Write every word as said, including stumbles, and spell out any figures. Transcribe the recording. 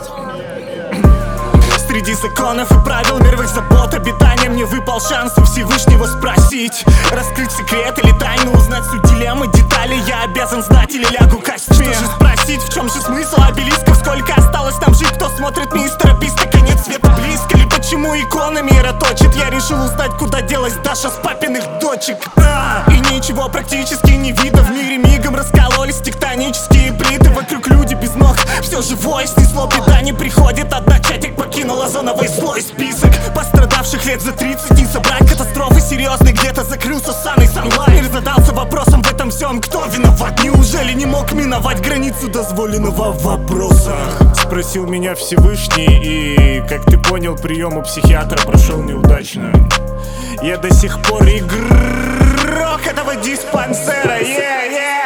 Среди законов и правил мировых забот обитания мне выпал шанс у Всевышнего спросить, раскрыть секрет или тайну, узнать суть дилеммы, детали я обязан знать или лягу костьми. Что же спросить, в чем же смысл обелисков, сколько осталось там жить, кто смотрит мистера Биста, конец света близко, или почему икона мира точит. Я решил узнать, куда делась Даша с папиных дочек. а! И ничего практически не видно, в мире мигом раскололись тектонические плиты, вокруг люди без ног, все живое снесло, беда не приходит, одна чатик покинул озоновый слой. Список пострадавших лет за тридцать, не собрать катастрофы серьезной, где-то закрылся саный санлайнер. Задался вопросом в этом всем, кто виноват, неужели не мог миновать границу дозволенного в вопросах? Спросил меня Всевышний, и, как ты понял, прием у психиатра прошел неудачно. Я до сих пор игрок этого диспансера, yeah, yeah.